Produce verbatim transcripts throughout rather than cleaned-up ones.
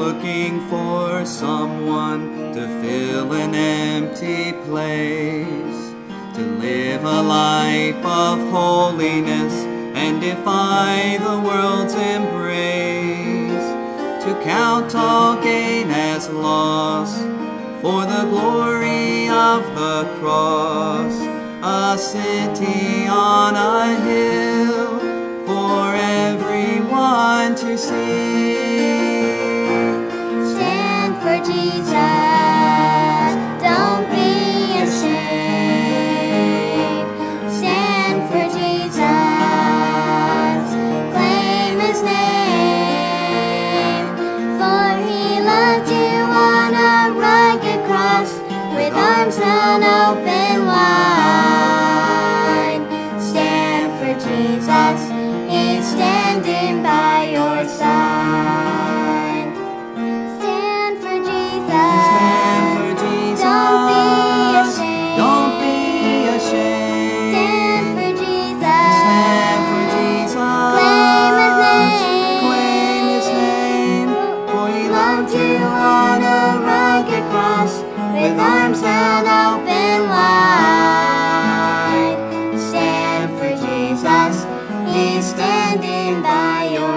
looking for someone to fill an empty place, to live a life of holiness and defy the world's embrace, to count all gain as loss for the glory of the cross, a city on a hill for everyone to see. Stand for Jesus, don't be ashamed. Stand for Jesus, claim His name, for He loved you on a rugged cross with arms held open wide. Stand for Jesus, He's standing by your side. Stand for Jesus. Stand for Jesus. Don't be ashamed. Don't be ashamed. Stand for Jesus. Stand for Jesus. Claim His name. Claim His name. For He loved you on a rugged cross with arms held open wide. Stand for Jesus. He's standing by your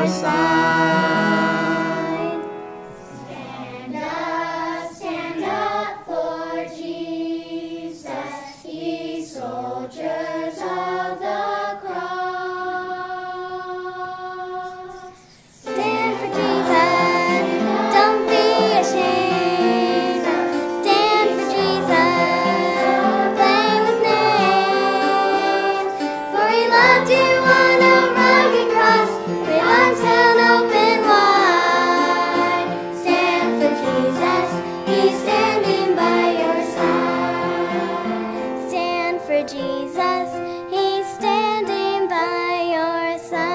side. Stand up, stand up for Jesus, ye soldiers of the cross. Stand for Jesus, don't be ashamed. Stand for Jesus, claim His name, for He loved you on a rugged cross with arms held open wide. Stand for Jesus, He's standing by your side. Stand for Jesus, He's standing by your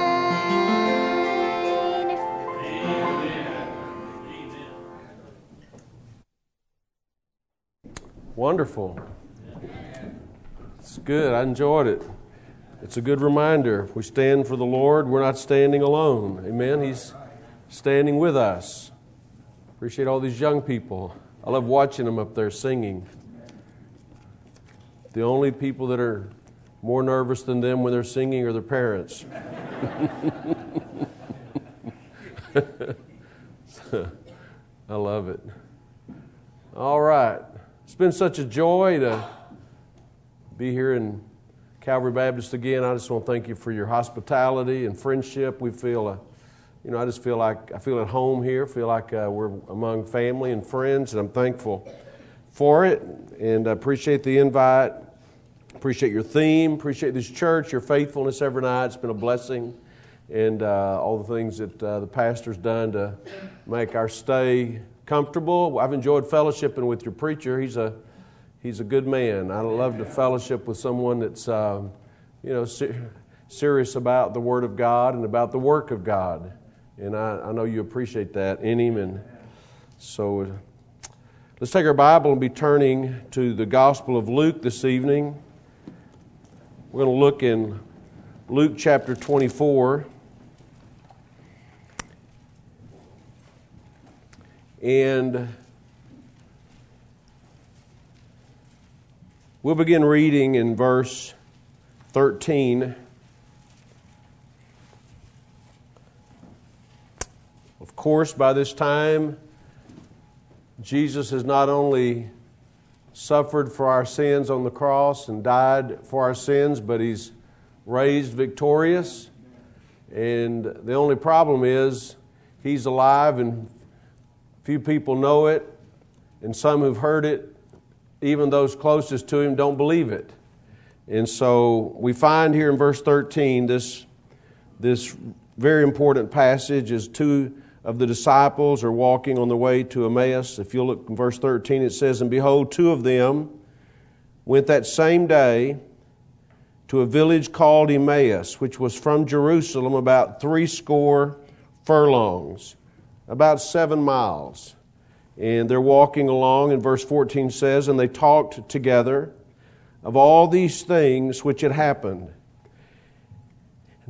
side. Wonderful. It's good. I enjoyed it. It's a good reminder. If we stand for the Lord, we're not standing alone. Amen. He's standing with us. Appreciate all these young people. I love watching them up there singing. The only people that are more nervous than them when they're singing are their parents. I love it. All right. It's been such a joy to be here in Calvary Baptist again. I just want to thank you for your hospitality and friendship. We feel, uh, you know, I just feel like I feel at home here. Feel like uh, we're among family and friends, and I'm thankful for it. And I appreciate the invite. Appreciate your theme. Appreciate this church, your faithfulness every night. It's been a blessing, and uh, all the things that uh, the pastor's done to make our stay comfortable. I've enjoyed fellowshipping with your preacher. He's a He's a good man. I love to fellowship with someone that's, um, you know, ser- serious about the Word of God and about the work of God. And I, I know you appreciate that in him. And so uh, let's take our Bible and be turning to the Gospel of Luke this evening. We're going to look in Luke chapter twenty-four. And we'll begin reading in verse thirteen. Of course, by this time, Jesus has not only suffered for our sins on the cross and died for our sins, but He's raised victorious. And the only problem is He's alive, and few people know it, and some who've heard it, even those closest to Him, don't believe it. And so we find here in verse thirteen this, this very important passage as two of the disciples are walking on the way to Emmaus. If you look in verse thirteen, it says, "And behold, two of them went that same day to a village called Emmaus, which was from Jerusalem about threescore furlongs, about seven miles. And they're walking along, and verse fourteen says, "And they talked together of all these things which had happened.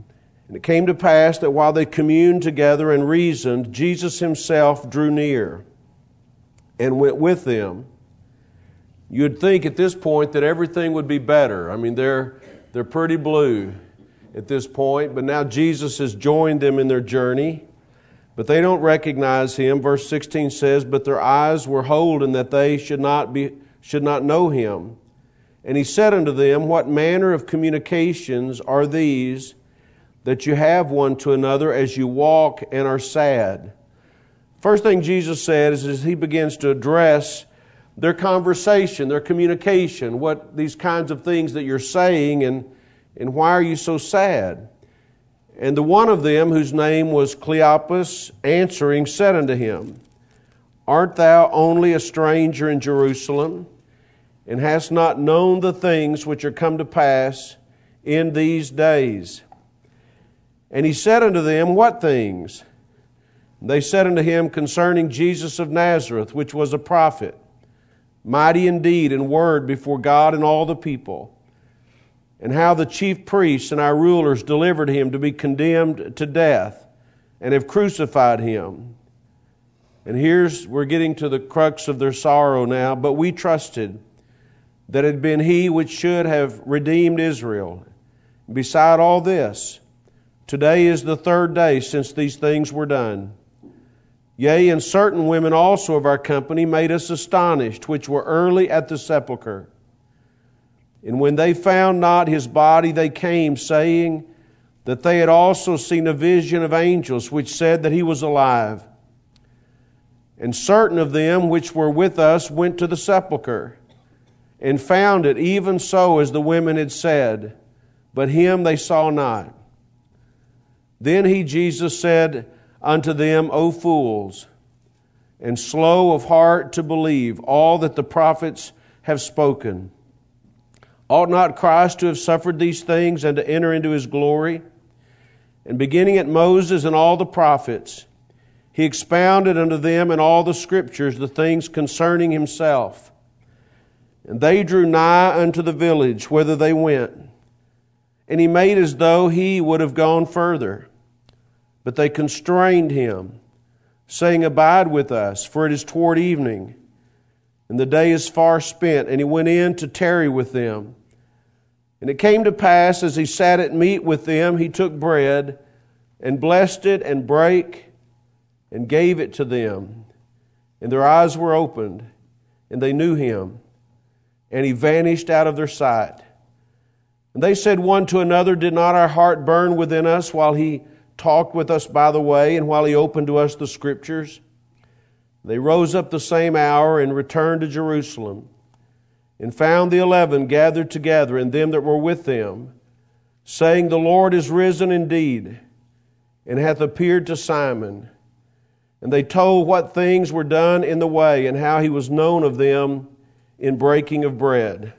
And it came to pass that while they communed together and reasoned, Jesus himself drew near and went with them. You'd think at this point that everything would be better. I mean, they're, they're pretty blue at this point, but now Jesus has joined them in their journey. But they don't recognize him. Verse sixteen says, but their eyes were holden that they should not be should not know him. And he said unto them, what manner of communications are these that you have one to another as you walk and are sad? First thing Jesus said is as he begins to address their conversation, their communication, what these kinds of things that you're saying, and, and why are you so sad? And the one of them, whose name was Cleopas, answering, said unto him, art thou only a stranger in Jerusalem, and hast not known the things which are come to pass in these days? And he said unto them, what things? And they said unto him, concerning Jesus of Nazareth, which was a prophet, mighty in deed and word before God and all the people, and how the chief priests and our rulers delivered him to be condemned to death, and have crucified him. And here's, we're getting to the crux of their sorrow now. But we trusted that it had been he which should have redeemed Israel. Beside all this, today is the third day since these things were done. Yea, and certain women also of our company made us astonished, which were early at the sepulchre. And when they found not his body, they came, saying that they had also seen a vision of angels, which said that he was alive. And certain of them which were with us went to the sepulchre, and found it even so as the women had said, but him they saw not. Then he, Jesus, said unto them, O fools, and slow of heart to believe all that the prophets have spoken. Ought not Christ to have suffered these things and to enter into his glory? And beginning at Moses and all the prophets, he expounded unto them in all the scriptures the things concerning himself. And they drew nigh unto the village whither they went. And he made as though he would have gone further. But they constrained him, saying, abide with us, for it is toward evening, and the day is far spent. And he went in to tarry with them. And it came to pass, as he sat at meat with them, he took bread, and blessed it, and brake, and gave it to them. And their eyes were opened, and they knew him. And he vanished out of their sight. And they said one to another, did not our heart burn within us while he talked with us by the way, and while he opened to us the scriptures? They rose up the same hour, and returned to Jerusalem, and found the eleven gathered together, and them that were with them, saying, the Lord is risen indeed, and hath appeared to Simon. And they told what things were done in the way, and how he was known of them in breaking of bread.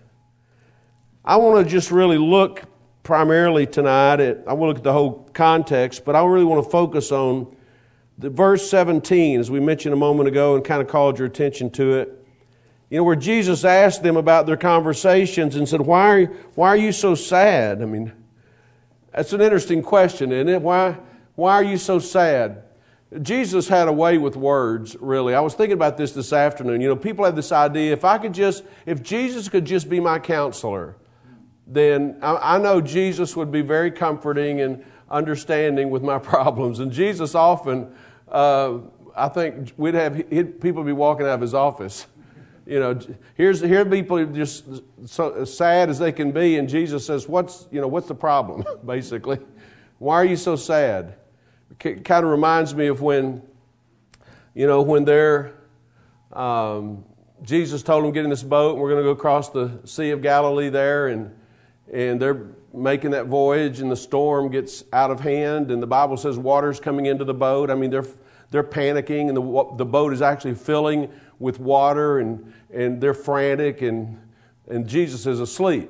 I want to just really look primarily tonight at, I want to look at the whole context, but I really want to focus on the verse seventeen, as we mentioned a moment ago, and kind of called your attention to it. You know, where Jesus asked them about their conversations and said, why are, why are you so sad? I mean, that's an interesting question, isn't it? Why, why are you so sad? Jesus had a way with words, really. I was thinking about this this afternoon. You know, people have this idea, if I could just, if Jesus could just be my counselor, then I, I know Jesus would be very comforting and understanding with my problems. And Jesus often, uh, I think we'd have he'd, people be walking out of his office. You know, here's here people just so as sad as they can be, and Jesus says, "What's you know what's the problem?" Basically, why are you so sad? It kind of reminds me of when, you know, when they're um, Jesus told them get in this boat, and we're going to go across the Sea of Galilee there, and and they're making that voyage, and the storm gets out of hand, and the Bible says water's coming into the boat. I mean, they're they're panicking, and the the boat is actually filling with water, and and they're frantic, and and Jesus is asleep.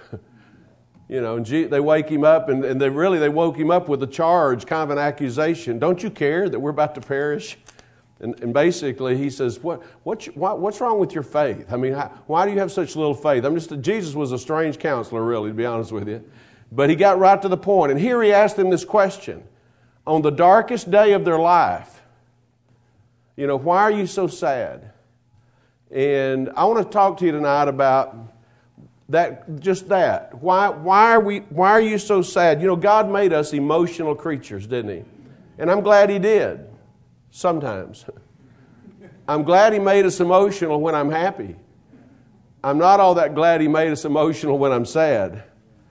You know, and G, they wake him up, and, and they really they woke him up with a charge, kind of an accusation. Don't you care that we're about to perish? And, and basically, he says, "What what's what, what's wrong with your faith? I mean, how, why do you have such little faith?" I'm just Jesus was a strange counselor, really, to be honest with you. But he got right to the point. And here he asked them this question. On the darkest day of their life, you know, why are you so sad? And I want to talk to you tonight about that, just that. Why, why are we, why are you so sad? You know, God made us emotional creatures, didn't He? And I'm glad He did. Sometimes. I'm glad He made us emotional when I'm happy. I'm not all that glad He made us emotional when I'm sad.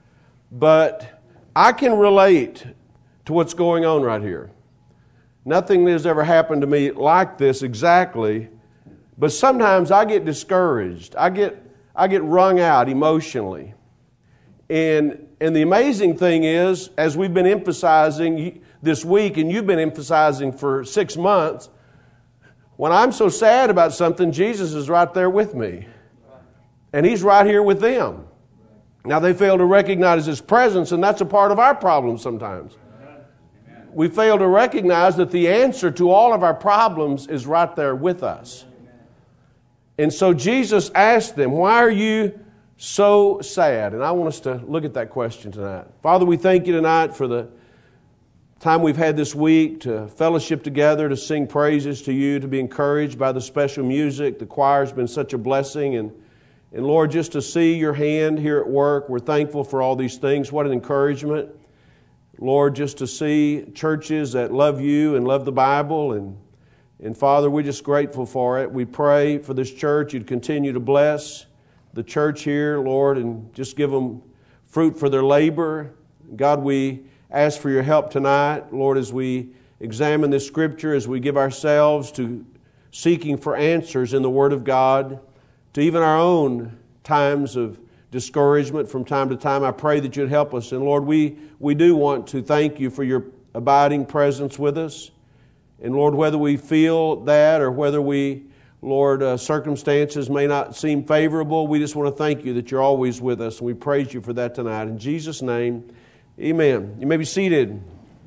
But I can relate to what's going on right here. Nothing has ever happened to me like this exactly, but sometimes I get discouraged. I get I get wrung out emotionally. And and the amazing thing is, as we've been emphasizing this week, and you've been emphasizing for six months, when I'm so sad about something, Jesus is right there with me. And He's right here with them. Now, they fail to recognize His presence, and that's a part of our problem sometimes. We fail to recognize that the answer to all of our problems is right there with us. And so Jesus asked them, why are you so sad? And I want us to look at that question tonight. Father, we thank You tonight for the time we've had this week to fellowship together, to sing praises to You, to be encouraged by the special music. The choir's been such a blessing. And And Lord, just to see Your hand here at work, we're thankful for all these things. What an encouragement. Lord, just to see churches that love You and love the Bible. And, and Father, we're just grateful for it. We pray for this church. You'd continue to bless the church here, Lord, and just give them fruit for their labor. God, we ask for Your help tonight, Lord, as we examine this Scripture, as we give ourselves to seeking for answers in the Word of God, to even our own times of discouragement from time to time. I pray that You'd help us. And Lord, we, we do want to thank You for Your abiding presence with us. And Lord, whether we feel that or whether we, Lord, uh, circumstances may not seem favorable, we just want to thank You that You're always with us. And we praise You for that tonight. In Jesus' name, amen. You may be seated.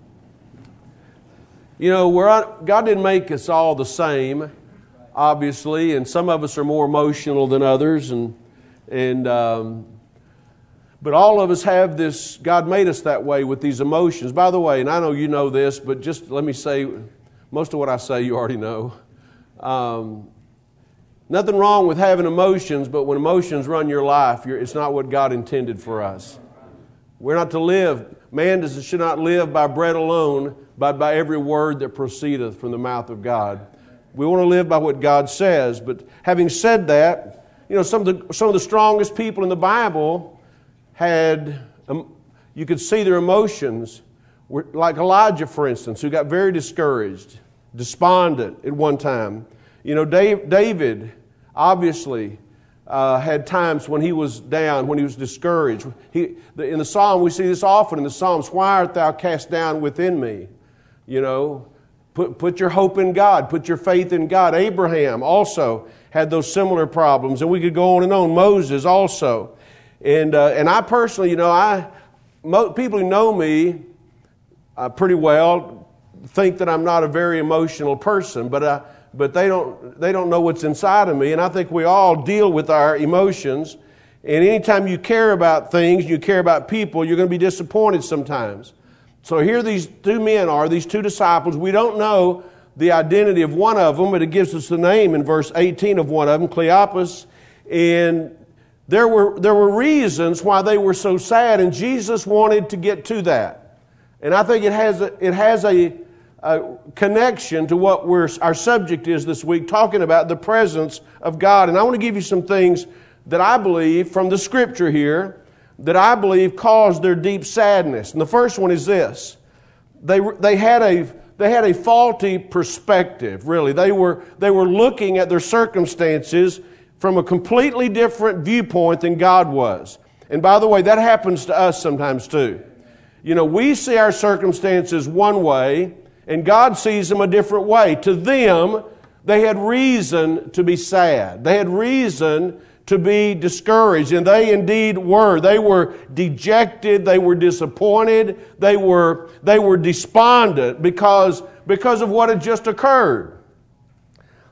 You know, we're on, God didn't make us all the same, obviously, and some of us are more emotional than others, and and um, but all of us have this. God made us that way with these emotions. By the way, and I know you know this, but just let me say, most of what I say you already know. Um, nothing wrong with having emotions, but when emotions run your life, you're, it's not what God intended for us. We're not to live. Man does should not live by bread alone, but by every word that proceedeth from the mouth of God. We want to live by what God says. But having said that, you know, some of the some of the strongest people in the Bible had, um, you could see their emotions, were, like Elijah, for instance, who got very discouraged, despondent at one time. You know, Dave, David obviously uh, had times when he was down, when he was discouraged. He, the, in the Psalm, we see this often in the Psalms, why art thou cast down within me? You know, Put, put your hope in God. Put your faith in God. Abraham also had those similar problems. And we could go on and on. Moses also. And uh, and I personally, you know, I mo- people who know me uh, pretty well think that I'm not a very emotional person. But uh, but they don't they don't know what's inside of me. And I think we all deal with our emotions. And anytime you care about things, you care about people, you're going to be disappointed sometimes. So here these two men are, these two disciples. We don't know the identity of one of them, but it gives us the name in verse eighteen of one of them, Cleopas. And there were there were reasons why they were so sad, and Jesus wanted to get to that. And I think it has a, it has a, a connection to what we're, our subject is this week, talking about the presence of God. And I want to give you some things that I believe from the Scripture here that I believe caused their deep sadness. And the first one is this. They they had a they had a faulty perspective, really. They were they were looking at their circumstances from a completely different viewpoint than God was. And by the way, that happens to us sometimes too. You know, we see our circumstances one way, and God sees them a different way. To them, they had reason to be sad. They had reason to be discouraged, and they indeed were. They were dejected, they were disappointed, they were they were despondent because, because of what had just occurred.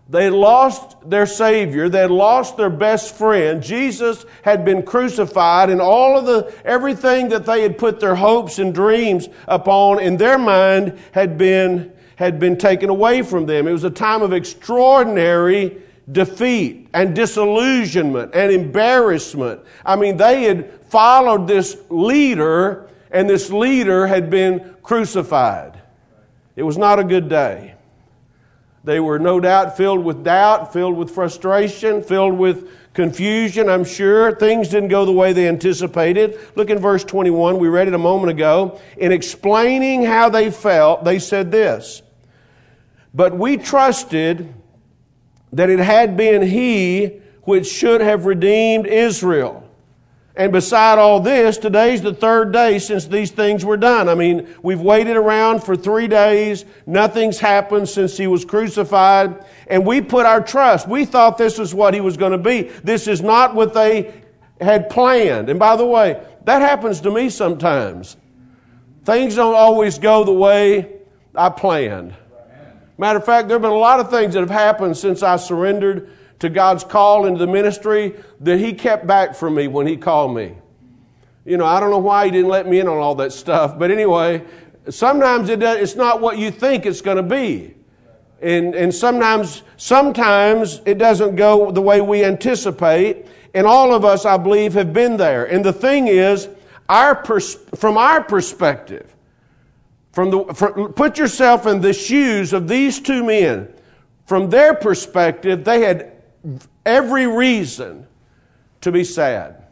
They had lost their Savior. They had lost their best friend. Jesus had been crucified, and all of the everything that they had put their hopes and dreams upon in their mind had been had been taken away from them. It was a time of extraordinary defeat and disillusionment and embarrassment. I mean, they had followed this leader, and this leader had been crucified. It was not a good day. They were no doubt filled with doubt, filled with frustration, filled with confusion, I'm sure. Things didn't go the way they anticipated. Look in verse twenty-one. We read it a moment ago. In explaining how they felt, they said this: "But we trusted that it had been He which should have redeemed Israel. And beside all this, today's the third day since these things were done." I mean, we've waited around for three days. Nothing's happened since He was crucified. And we put our trust. We thought this is what He was going to be. This is not what they had planned. And by the way, that happens to me sometimes. Things don't always go the way I planned. Matter of fact, there have been a lot of things that have happened since I surrendered to God's call into the ministry that He kept back from me when He called me. You know, I don't know why He didn't let me in on all that stuff. But anyway, sometimes it does, it's not what you think it's going to be. And, and sometimes, sometimes it doesn't go the way we anticipate. And all of us, I believe, have been there. And the thing is, our pers- from our perspective, from the, from, put yourself in the shoes of these two men. From their perspective, they had every reason to be sad.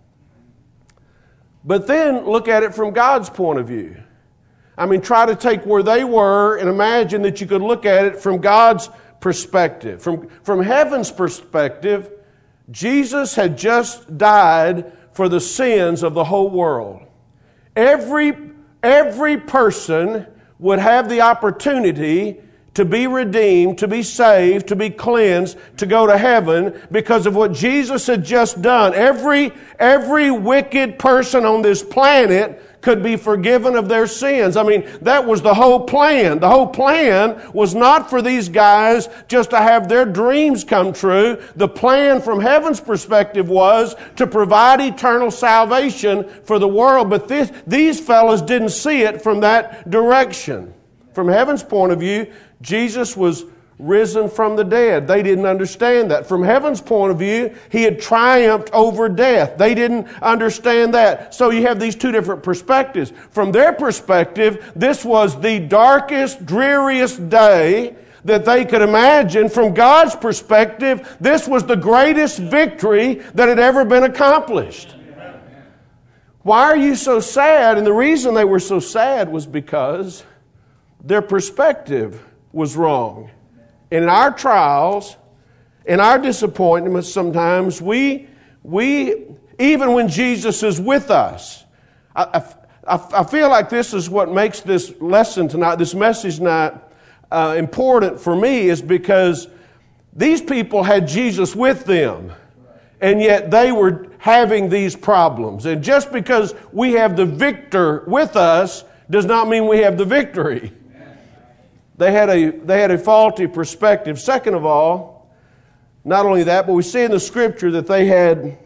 But then look at it from God's point of view. I mean, try to take where they were and imagine that you could look at it from God's perspective. From, from heaven's perspective, Jesus had just died for the sins of the whole world. Every, every person would have the opportunity to be redeemed, to be saved, to be cleansed, to go to heaven because of what Jesus had just done. Every, every wicked person on this planet could be forgiven of their sins. I mean, that was the whole plan. The whole plan was not for these guys just to have their dreams come true. The plan from heaven's perspective was to provide eternal salvation for the world. But this, these fellows didn't see it from that direction. From heaven's point of view, Jesus was risen from the dead. They didn't understand that. From heaven's point of view, He had triumphed over death. They didn't understand that. So you have these two different perspectives. From their perspective, this was the darkest, dreariest day that they could imagine. From God's perspective, this was the greatest victory that had ever been accomplished. Why are you so sad? And the reason they were so sad was because their perspective was wrong. And in our trials, in our disappointments sometimes, we, we even when Jesus is with us, I, I, I feel like this is what makes this lesson tonight, this message tonight, uh, important for me, is because these people had Jesus with them, and yet they were having these problems. And just because we have the victor with us does not mean we have the victory. They had a they had a faulty perspective. Second of all, not only that, but we see in the Scripture that they had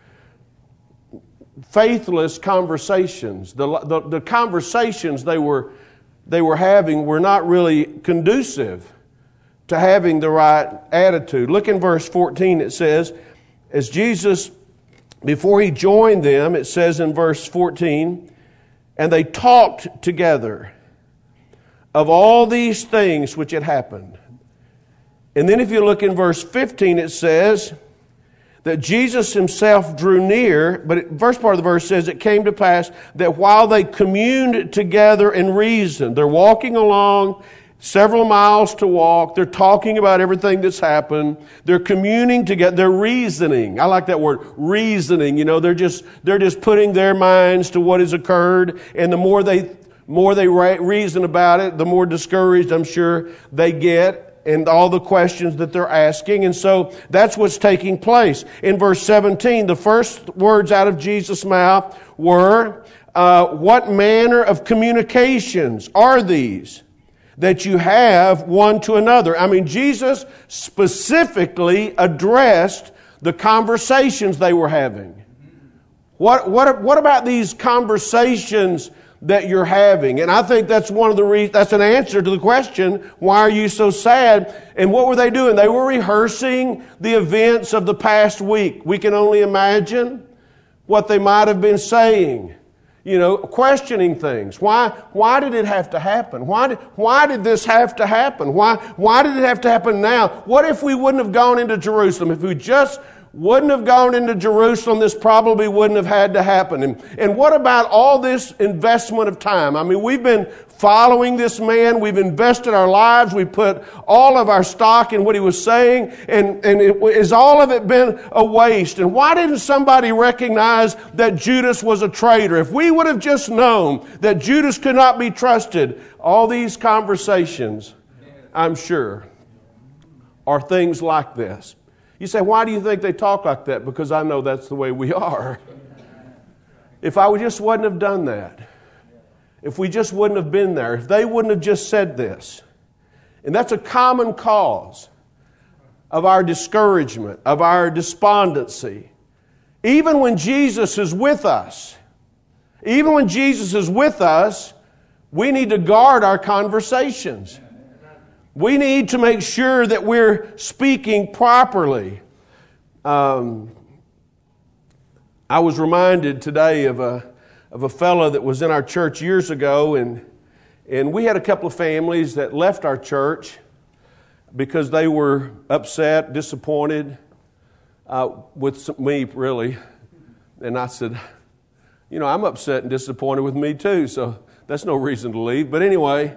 faithless conversations. The, the, the conversations they were they were having were not really conducive to having the right attitude. Look in verse fourteen. It says, as Jesus, before He joined them, it says in verse fourteen, and they talked together of all these things which had happened. And then if you look in verse fifteen, it says that Jesus Himself drew near, but the first part of the verse says, it came to pass that while they communed together and reasoned, they're walking along, several miles to walk, they're talking about everything that's happened, they're communing together, they're reasoning. I like that word, reasoning. You know, they're just, they're just putting their minds to what has occurred, and the more they more they reason about it, the more discouraged I'm sure they get, and all the questions that they're asking. And so that's what's taking place. In verse seventeen, the first words out of Jesus' mouth were, uh, what manner of communications are these that you have one to another. I mean, Jesus specifically addressed the conversations they were having. What, what, what about these conversations that you're having? And I think that's one of the reasons, that's an answer to the question, why are you so sad? And what were they doing? They were rehearsing the events of the past week. We can only imagine what they might have been saying. You know, questioning things. Why, why did it have to happen? Why did, why did this have to happen? Why, why did it have to happen now? What if we wouldn't have gone into Jerusalem? If we just wouldn't have gone into Jerusalem, this probably wouldn't have had to happen. And, and what about all this investment of time? I mean, we've been following this man. We've invested our lives. We put all of our stock in what he was saying. And, and it, has all of it been a waste? And why didn't somebody recognize that Judas was a traitor? If we would have just known that Judas could not be trusted, all these conversations, I'm sure, are things like this. You say, why do you think they talk like that? Because I know that's the way we are. If I just wouldn't have done that, if we just wouldn't have been there, if they wouldn't have just said this, and that's a common cause of our discouragement, of our despondency. Even when Jesus is with us, even when Jesus is with us, we need to guard our conversations. We need to make sure that we're speaking properly. Um, I was reminded today of a of a fellow that was in our church years ago, and and we had a couple of families that left our church because they were upset, disappointed uh, with me, really. And I said, you know, I'm upset and disappointed with me too, so that's no reason to leave. But anyway.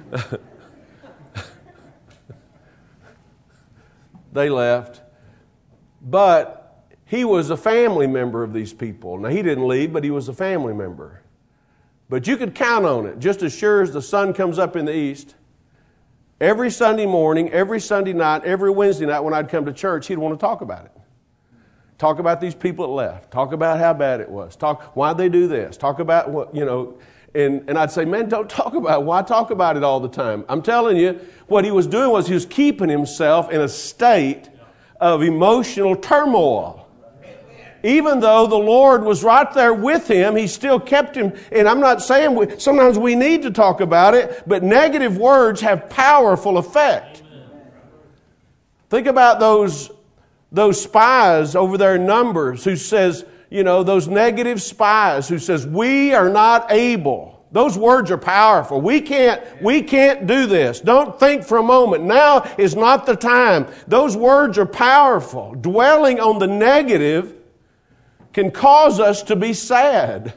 They left. But he was a family member of these people. Now, he didn't leave, but he was a family member. But you could count on it. Just as sure as the sun comes up in the east, every Sunday morning, every Sunday night, every Wednesday night when I'd come to church, he'd want to talk about it. Talk about these people that left. Talk about how bad it was. Talk, why'd they do this? Talk about what, you know... And, and I'd say, man, don't talk about it. Why talk about it all the time? I'm telling you, what he was doing was he was keeping himself in a state of emotional turmoil. Even though the Lord was right there with him, he still kept him. And I'm not saying, we, sometimes we need to talk about it, but negative words have powerful effect. Think about those, those spies over there in Numbers who says, you know, those negative spies who says, we are not able. Those words are powerful. We can't, we can't do this. Don't think for a moment. Now is not the time. Those words are powerful. Dwelling on the negative can cause us to be sad.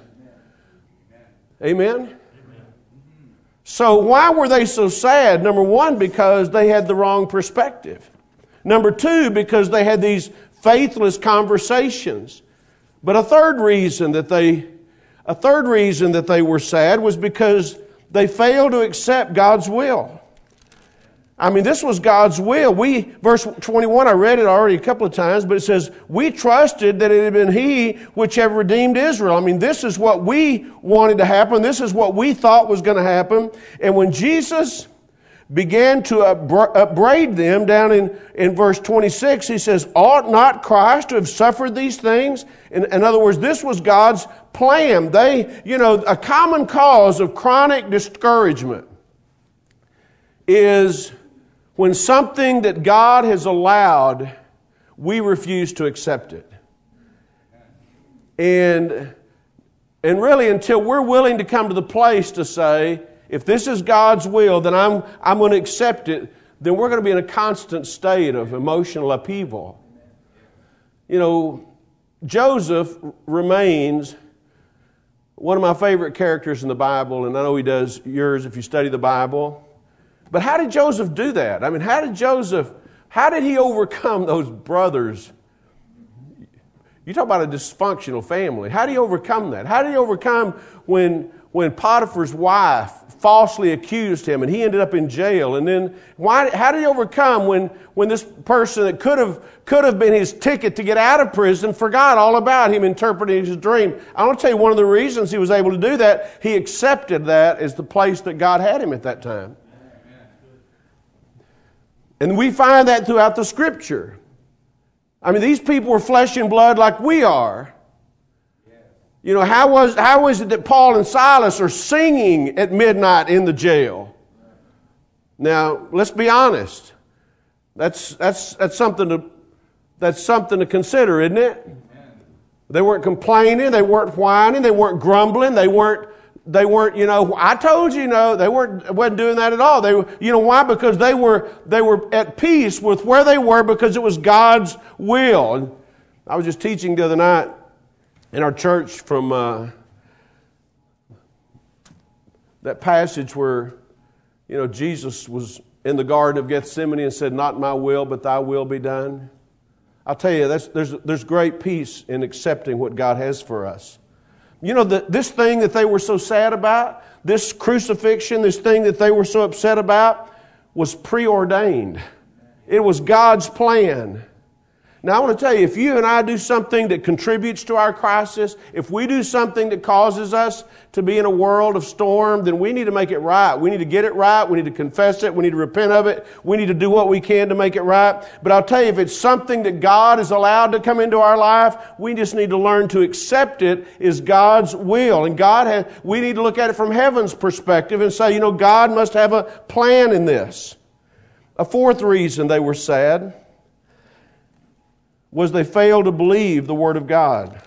Amen? So why were they so sad? Number one, because they had the wrong perspective. Number two, because they had these faithless conversations. But a third reason that they, a third reason that they were sad was because they failed to accept God's will. I mean, this was God's will. We, verse twenty-one, I read it already a couple of times, but it says, we trusted that it had been He which had redeemed Israel. I mean, this is what we wanted to happen. This is what we thought was going to happen. And when Jesus began to upbraid them down in, in verse twenty-six, he says, ought not Christ to have suffered these things? In, in other words, this was God's plan. They, you know, a common cause of chronic discouragement is when something that God has allowed, we refuse to accept it. And, and really, until we're willing to come to the place to say, if this is God's will, then I'm, I'm going to accept it, then we're going to be in a constant state of emotional upheaval. You know, Joseph remains one of my favorite characters in the Bible, and I know he does yours if you study the Bible. But how did Joseph do that? I mean, how did Joseph, how did he overcome those brothers? You talk about a dysfunctional family. How did he overcome that? How did he overcome when, when Potiphar's wife falsely accused him and he ended up in jail? And then why, how did he overcome when, when this person that could have, could have been his ticket to get out of prison forgot all about him interpreting his dream? I want to tell you one of the reasons he was able to do that, he accepted that as the place that God had him at that time. And we find that throughout the Scripture. I mean, these people were flesh and blood like we are. You know, how was how is it that Paul and Silas are singing at midnight in the jail? Now, let's be honest. That's that's that's something to that's something to consider, isn't it? Amen. They weren't complaining, they weren't whining, they weren't grumbling, they weren't they weren't, you know, I told you, you know, they weren't wasn't doing that at all. They were, you know why? Because they were they were at peace with where they were because it was God's will. And I was just teaching the other night in our church from uh, that passage where, you know, Jesus was in the Garden of Gethsemane and said, "Not my will, but thy will be done." I'll tell you, that's, there's, there's great peace in accepting what God has for us. You know, the, this thing that they were so sad about, this crucifixion, this thing that they were so upset about, was preordained. It was God's plan. Now, I want to tell you, if you and I do something that contributes to our crisis, if we do something that causes us to be in a world of storm, then we need to make it right. We need to get it right. We need to confess it. We need to repent of it. We need to do what we can to make it right. But I'll tell you, if it's something that God has allowed to come into our life, we just need to learn to accept it as God's will. And God has, we need to look at it from heaven's perspective and say, you know, God must have a plan in this. A fourth reason they were sad was they failed to believe the Word of God.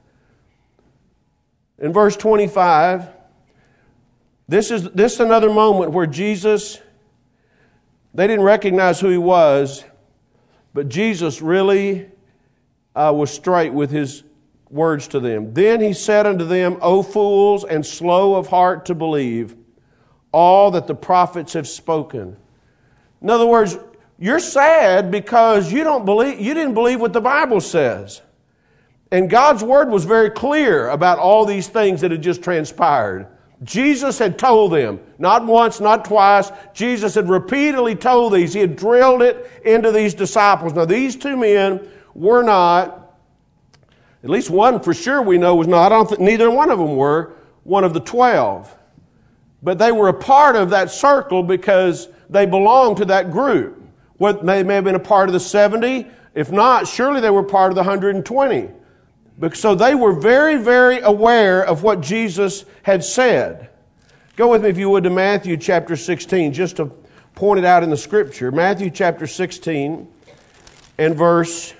In verse twenty-five, this is this is another moment where Jesus, they didn't recognize who He was, but Jesus really uh, was straight with His words to them. Then He said unto them, O fools, and slow of heart to believe all that the prophets have spoken. In other words, you're sad because you don't believe, you didn't believe what the Bible says. And God's Word was very clear about all these things that had just transpired. Jesus had told them, not once, not twice. Jesus had repeatedly told these. He had drilled it into these disciples. Now, these two men were not, at least one for sure we know was not, I don't think neither one of them were, one of the twelve. But they were a part of that circle because they belonged to that group. What, they may have been a part of the seventy. If not, surely they were part of the one hundred twenty. So they were very, very aware of what Jesus had said. Go with me, if you would, to Matthew chapter sixteen, just to point it out in the Scripture. Matthew chapter sixteen and verse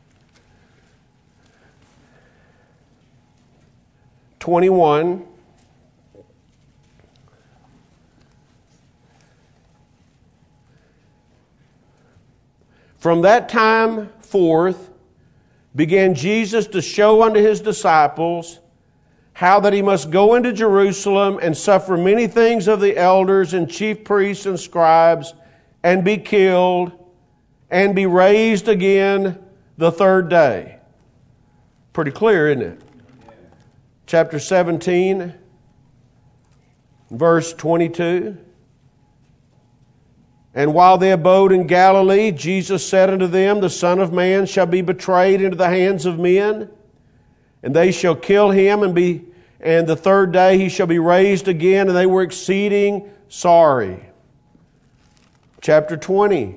twenty-one. From that time forth began Jesus to show unto His disciples how that He must go into Jerusalem and suffer many things of the elders and chief priests and scribes, and be killed, and be raised again the third day. Pretty clear, isn't it? Chapter seventeen, verse twenty-two. And while they abode in Galilee, Jesus said unto them, The Son of Man shall be betrayed into the hands of men, and they shall kill Him, and be and the third day He shall be raised again. And they were exceeding sorry. Chapter twenty,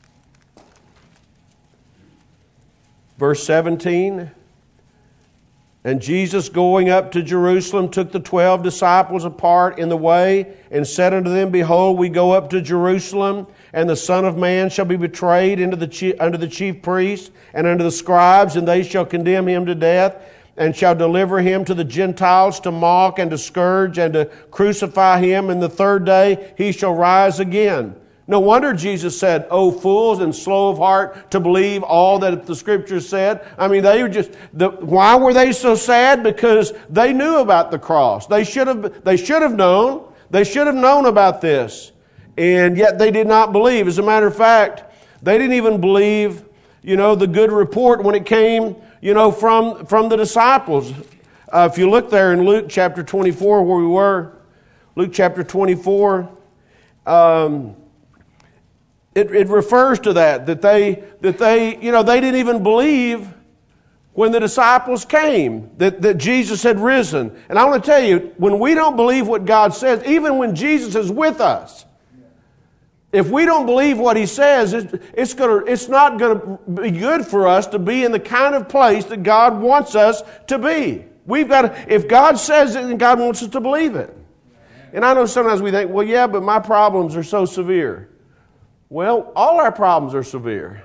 verse seventeen. And Jesus, going up to Jerusalem, took the twelve disciples apart in the way, and said unto them, Behold, we go up to Jerusalem, and the Son of Man shall be betrayed into the chief, unto the chief priests and unto the scribes, and they shall condemn Him to death, and shall deliver Him to the Gentiles to mock and to scourge and to crucify Him, and the third day He shall rise again. No wonder Jesus said, O fools and slow of heart to believe all that the Scriptures said. I mean, they were just, the, why were they so sad? Because they knew about the cross. They should have, they should have known. They should have known about this. And yet they did not believe. As a matter of fact, they didn't even believe, you know, the good report when it came, you know, from, from the disciples. Uh, if you look there in Luke chapter twenty-four where we were, Luke chapter twenty-four, um, It, it refers to that, that they, that they, you know, they didn't even believe when the disciples came, that, that Jesus had risen. And I want to tell you, when we don't believe what God says, even when Jesus is with us, If we don't believe what He says, it, it's gonna, it's not going to be good for us to be in the kind of place that God wants us to be. We've got to, if God says it, then God wants us to believe it. And I know sometimes we think, well, yeah, but my problems are so severe. Well, all our problems are severe.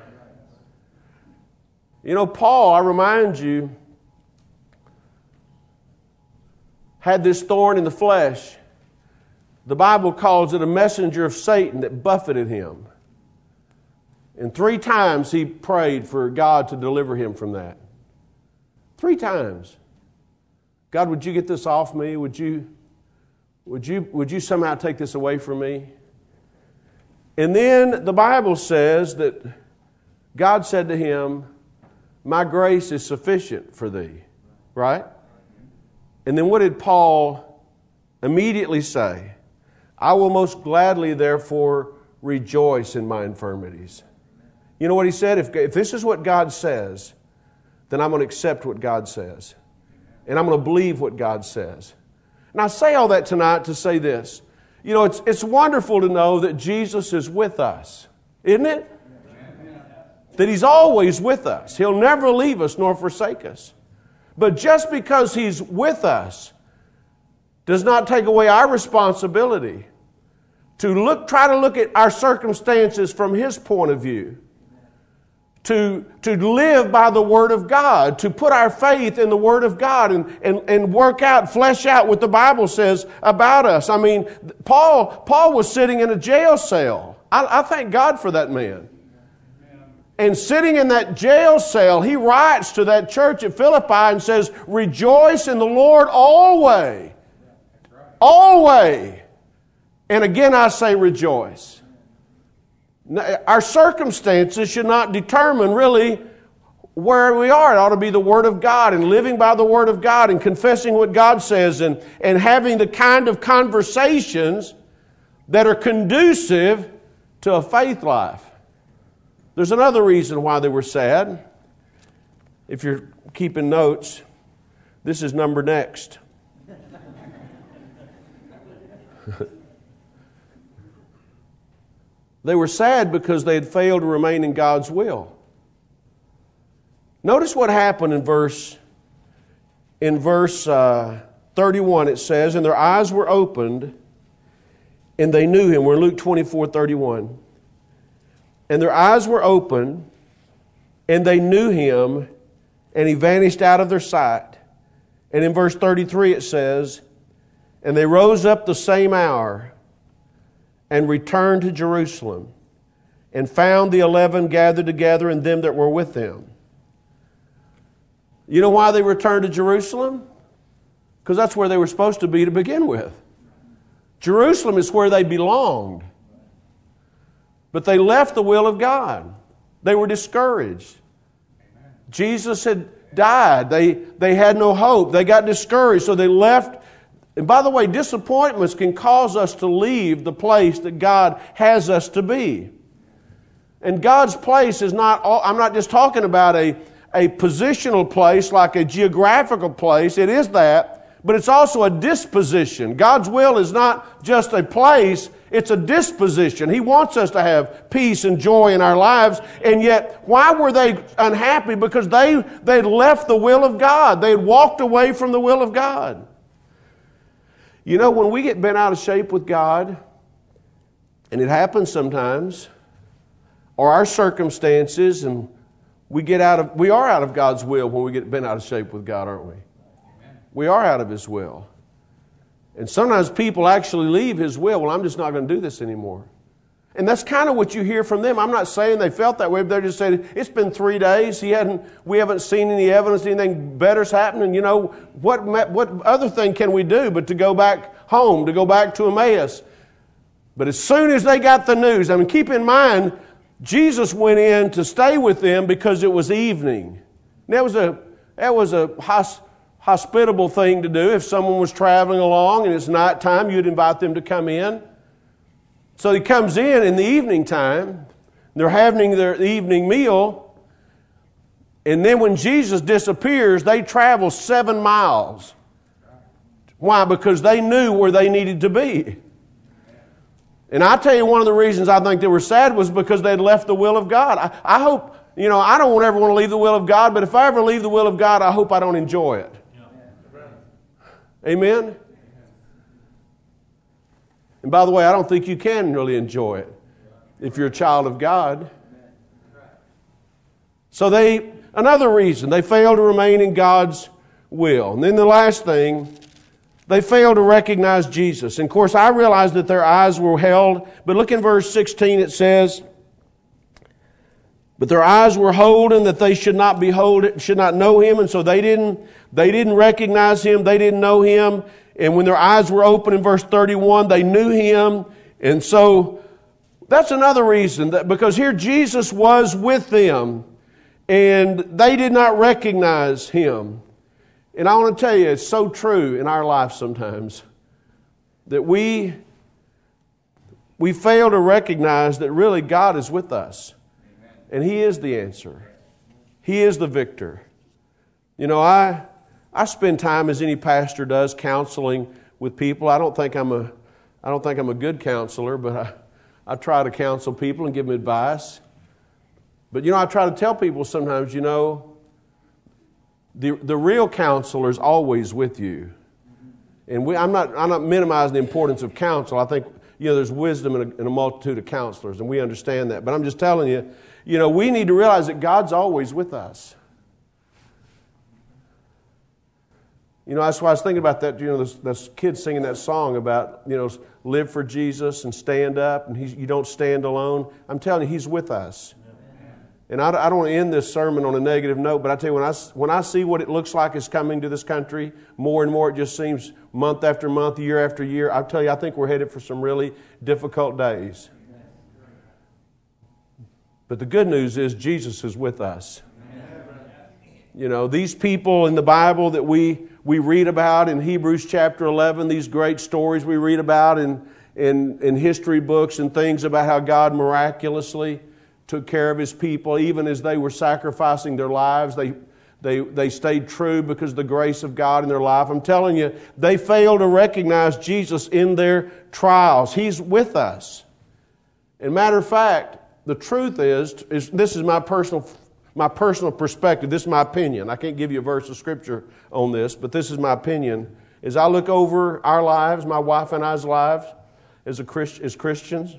You know, Paul, I remind you, had this thorn in the flesh. The Bible calls it a messenger of Satan that buffeted him. And three times he prayed for God to deliver him from that. Three times. God, would you get this off me? Would you, would you, would you somehow take this away from me? And then the Bible says that God said to him, my grace is sufficient for thee. Right? And then what did Paul immediately say? I will most gladly, therefore, rejoice in my infirmities. You know what he said? If, if this is what God says, then I'm going to accept what God says. And I'm going to believe what God says. And I say all that tonight to say this. You know, it's, it's wonderful to know that Jesus is with us. Isn't it? That He's always with us. He'll never leave us nor forsake us. But just because He's with us does not take away our responsibility to look, try to look at our circumstances from His point of view. To, to live by the Word of God, to put our faith in the Word of God and, and, and work out, flesh out what the Bible says about us. I mean, Paul, Paul was sitting in a jail cell. I, I thank God for that man. And sitting in that jail cell, he writes to that church at Philippi and says, rejoice in the Lord always. Always. And again I say rejoice. Our circumstances should not determine really where we are. It ought to be the Word of God and living by the Word of God and confessing what God says and, and having the kind of conversations that are conducive to a faith life. There's another reason why they were sad. If you're keeping notes, this is number next. They were sad because they had failed to remain in God's will. Notice what happened in verse in verse uh, thirty-one. It says, and their eyes were opened, and they knew Him. We're in Luke twenty-four thirty-one. And their eyes were opened, and they knew Him, and He vanished out of their sight. And in verse thirty-three it says, and they rose up the same hour and returned to Jerusalem, and found the eleven gathered together and them that were with them. You know why they returned to Jerusalem? Because that's where they were supposed to be to begin with. Jerusalem is where they belonged. But they left the will of God. They were discouraged. Jesus had died. They, they had no hope. They got discouraged, so they left. And by the way, disappointments can cause us to leave the place that God has us to be. And God's place is not, all, I'm not just talking about a, a positional place like a geographical place. It is that, but it's also a disposition. God's will is not just a place, it's a disposition. He wants us to have peace and joy in our lives. And yet, why were they unhappy? Because they they'd left the will of God. They had walked away from the will of God. You know, when we get bent out of shape with God, and it happens sometimes, or our circumstances, and we get out of, we are out of God's will when we get bent out of shape with God, aren't we? Amen. We are out of His will. And sometimes people actually leave His will. Well, I'm just not going to do this anymore. And that's kind of what you hear from them. I'm not saying they felt that way, but they're just saying, it's been three days. He hadn't, we haven't seen any evidence anything better's happening. You know, what, what other thing can we do but to go back home, to go back to Emmaus? But as soon as they got the news, I mean, keep in mind, Jesus went in to stay with them because it was evening. And that was a, that was a hos, hospitable thing to do. If someone was traveling along and it's nighttime, you'd invite them to come in. So He comes in in the evening time. They're having their evening meal. And then when Jesus disappears, they travel seven miles. Why? Because they knew where they needed to be. And I tell you, one of the reasons I think they were sad was because they'd left the will of God. I, I hope, you know, I don't ever want to leave the will of God, but if I ever leave the will of God, I hope I don't enjoy it. Yeah. Amen? And by the way, I don't think you can really enjoy it if you're a child of God. So they, another reason, they fail to remain in God's will. And then the last thing, they fail to recognize Jesus. And of course, I realize that their eyes were held, but look in verse sixteen, it says, but their eyes were holden that they should not behold, should not know him, and so they didn't, they didn't recognize him, they didn't know him. And when their eyes were open in verse thirty-one, they knew him. And so that's another reason, that because here Jesus was with them, and they did not recognize him. And I want to tell you, it's so true in our life sometimes that we, we fail to recognize that really God is with us. And he is the answer. He is the victor. You know, I I spend time, as any pastor does, counseling with people. I don't think I'm a I don't think I'm a good counselor, but I, I try to counsel people and give them advice. But you know, I try to tell people sometimes, you know, The, the real counselor is always with you. And we, I'm not I'm not minimizing the importance of counsel. I think, you know, there's wisdom in a, in a multitude of counselors, and we understand that. But I'm just telling you, you know, we need to realize that God's always with us. You know, that's why I was thinking about that, you know, those, those kids singing that song about, you know, live for Jesus and stand up, and he's, you don't stand alone. I'm telling you, he's with us. And I, I don't want to end this sermon on a negative note, but I tell you, when I, when I see what it looks like is coming to this country, more and more it just seems month after month, year after year, I tell you, I think we're headed for some really difficult days. But the good news is Jesus is with us. You know, these people in the Bible that we, we read about in Hebrews chapter eleven, these great stories we read about in, in, in history books and things about how God miraculously took care of his people, even as they were sacrificing their lives. They, they, they stayed true because of the grace of God in their life. I'm telling you, they failed to recognize Jesus in their trials. He's with us. And matter of fact, the truth is, is this is my personal, my personal perspective. This is my opinion. I can't give you a verse of Scripture on this, but this is my opinion. As I look over our lives, my wife and I's lives as, a Christ, as Christians,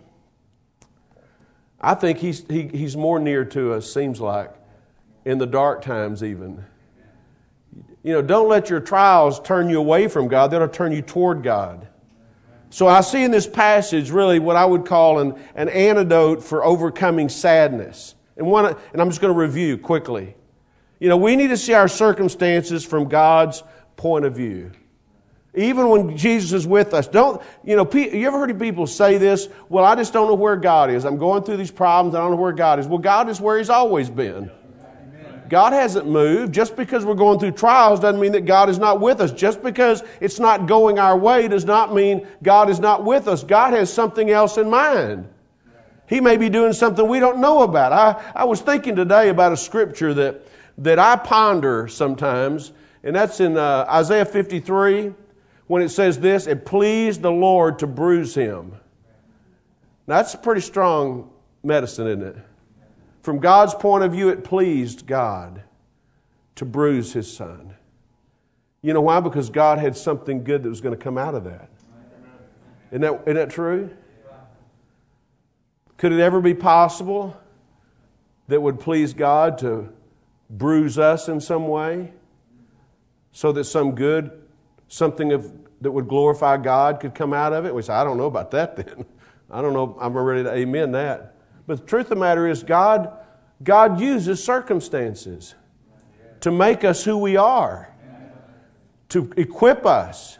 I think he's, he, he's more near to us, seems like, in the dark times even. You know, don't let your trials turn you away from God. They'll turn you toward God. So I see in this passage really what I would call an, an antidote for overcoming sadness. And, one, and I'm just going to review quickly. You know, we need to see our circumstances from God's point of view. Even when Jesus is with us. Don't, you know, you ever heard people say this? Well, I just don't know where God is. I'm going through these problems. I don't know where God is. Well, God is where he's always been. Amen. God hasn't moved. Just because we're going through trials doesn't mean that God is not with us. Just because it's not going our way does not mean God is not with us. God has something else in mind. He may be doing something we don't know about. I, I was thinking today about a scripture that, that I ponder sometimes, and that's in uh, Isaiah fifty-three. When it says this, it pleased the Lord to bruise him. Now, that's a pretty strong medicine, isn't it? From God's point of view, it pleased God to bruise his son. You know why? Because God had something good that was going to come out of that. Isn't that, isn't that true? Could it ever be possible that would please God to bruise us in some way so that some good, something of, that would glorify God could come out of it? We say, I don't know about that then. I don't know. I'm ready to amen that. But the truth of the matter is God, God uses circumstances to make us who we are, to equip us.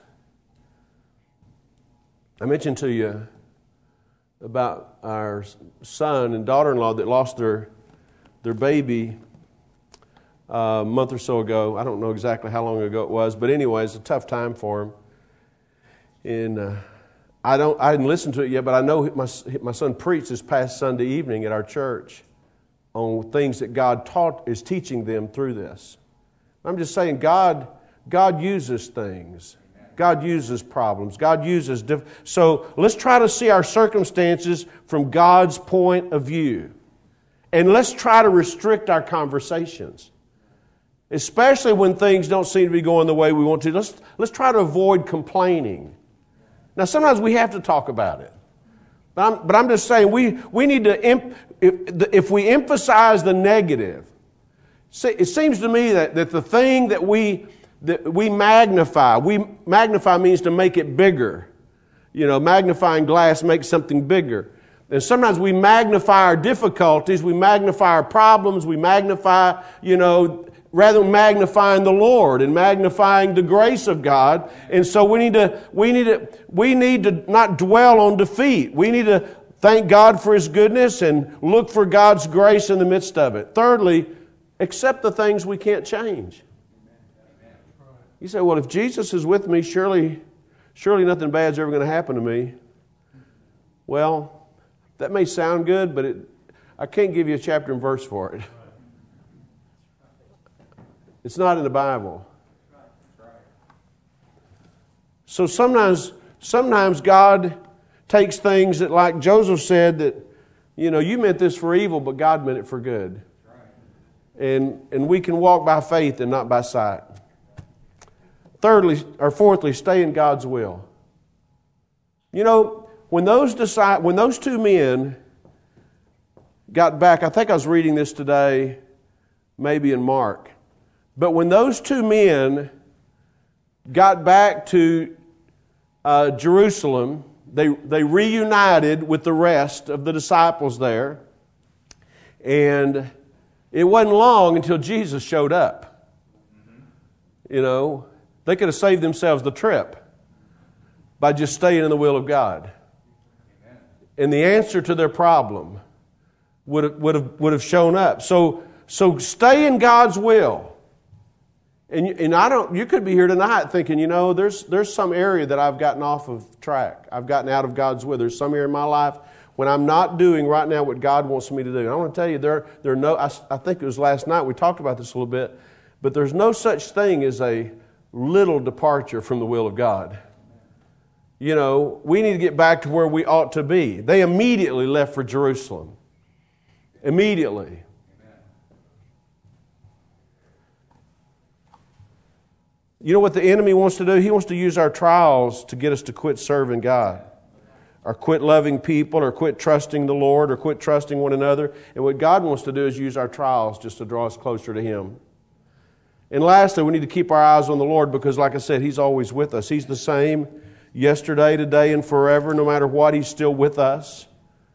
I mentioned to you about our son and daughter-in-law that lost their, their baby a month or so ago. I don't know exactly how long ago it was, but anyway, it's a tough time for him. And uh, I don't, I didn't listen to it yet, but I know my, my son preached this past Sunday evening at our church on things that God taught, is teaching them through this. I'm just saying, God, God uses things. God uses problems. God uses... Diff- so let's try to see our circumstances from God's point of view. And let's try to restrict our conversations. Especially when things don't seem to be going the way we want to. Let's, let's try to avoid complaining. Now, sometimes we have to talk about it. But I'm, but I'm just saying, we, we need to... Imp, if, if we emphasize the negative, it seems to me that, that the thing that we... that we magnify. We magnify means to make it bigger. You know, magnifying glass makes something bigger. And sometimes we magnify our difficulties, we magnify our problems, we magnify, you know, rather than magnifying the Lord and magnifying the grace of God. And so we need to we need to we need to not dwell on defeat. We need to thank God for His goodness and look for God's grace in the midst of it. Thirdly, accept the things we can't change. You say, well, if Jesus is with me, surely, surely nothing bad's ever going to happen to me. Well, that may sound good, but it, I can't give you a chapter and verse for it. It's not in the Bible. So sometimes, sometimes God takes things that, like Joseph said, that, you know, you meant this for evil, but God meant it for good. And, and we can walk by faith and not by sight. Thirdly, or fourthly, stay in God's will. You know, when those decide, when those two men got back, I think I was reading this today, maybe in Mark. But when those two men got back to uh, Jerusalem, they they reunited with the rest of the disciples there, and it wasn't long until Jesus showed up. You know. They could have saved themselves the trip by just staying in the will of God. Amen. And the answer to their problem would have, would have, would have shown up. So, so stay in God's will. And, and I don't. You could be here tonight thinking, you know, there's, there's some area that I've gotten off of track. I've gotten out of God's will. There's some area in my life when I'm not doing right now what God wants me to do. And I want to tell you, there, there are no, I, I think it was last night, we talked about this a little bit, but there's no such thing as a little departure from the will of God. You know, we need to get back to where we ought to be. They immediately left for Jerusalem. Immediately. You know what the enemy wants to do? He wants to use our trials to get us to quit serving God, or quit loving people, or quit trusting the Lord, or quit trusting one another. And what God wants to do is use our trials just to draw us closer to Him. And lastly, we need to keep our eyes on the Lord because, like I said, He's always with us. He's the same yesterday, today, and forever. No matter what, He's still with us.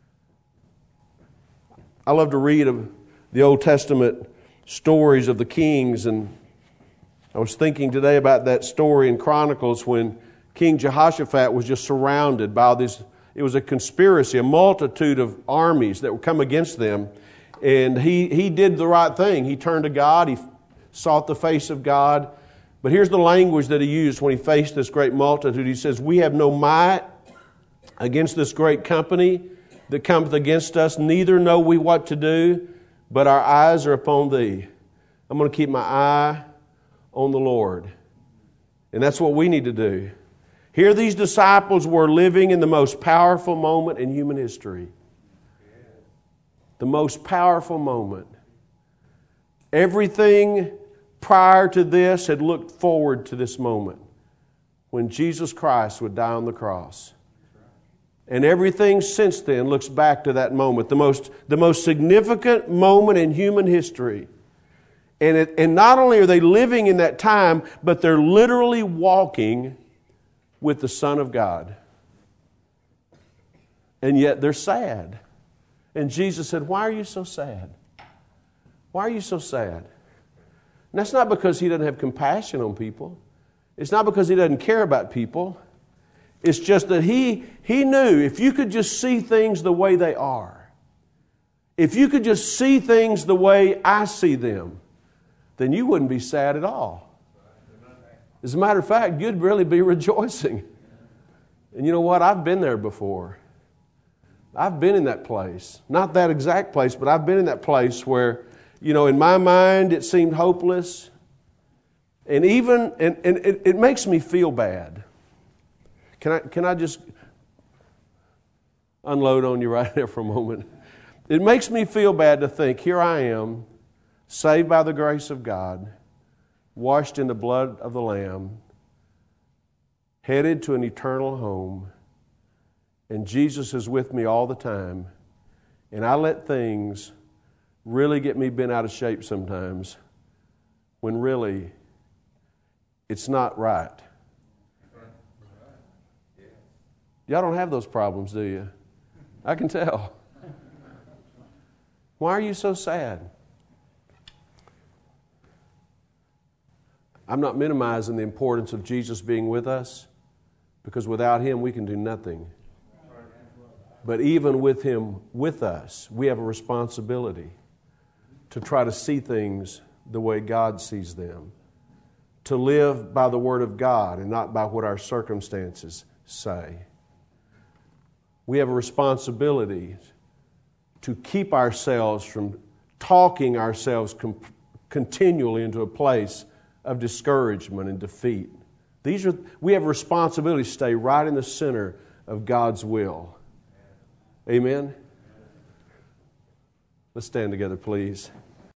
I love to read of the Old Testament stories of the kings, and I was thinking today about that story in Chronicles when King Jehoshaphat was just surrounded by this. It was a conspiracy, a multitude of armies that would come against them. And he, he did the right thing. He turned to God. He sought the face of God. But here's the language that he used when he faced this great multitude. He says, we have no might against this great company that cometh against us, neither know we what to do, but our eyes are upon thee. I'm going to keep my eye on the Lord. And that's what we need to do. Here these disciples were living in the most powerful moment in human history. The most powerful moment. Everything prior to this had looked forward to this moment when Jesus Christ would die on the cross. And everything since then looks back to that moment, the most, the most significant moment in human history. And, it, and not only are they living in that time, but they're literally walking with the Son of God. And yet they're sad. And Jesus said, why are you so sad? Why are you so sad? And that's not because He doesn't have compassion on people. It's not because He doesn't care about people. It's just that He, he knew if you could just see things the way they are, if you could just see things the way I see them, then you wouldn't be sad at all. As a matter of fact, you'd really be rejoicing. And you know what? I've been there before. I've been in that place. Not that exact place, but I've been in that place where, you know, in my mind it seemed hopeless. And even, and, and it, it makes me feel bad. Can I, can I just unload on you right there for a moment? It makes me feel bad to think, here I am, saved by the grace of God, washed in the blood of the Lamb, headed to an eternal home, and Jesus is with me all the time, and I let things really get me bent out of shape sometimes, when really it's not right. Y'all don't have those problems, do you? I can tell. Why are you so sad? I'm not minimizing the importance of Jesus being with us, because without Him we can do nothing. But even with Him with us, we have a responsibility to try to see things the way God sees them, to live by the Word of God and not by what our circumstances say. We have a responsibility to keep ourselves from talking ourselves com- continually into a place of discouragement and defeat. These are, we have a responsibility to stay right in the center of God's will. Amen? Let's stand together, please.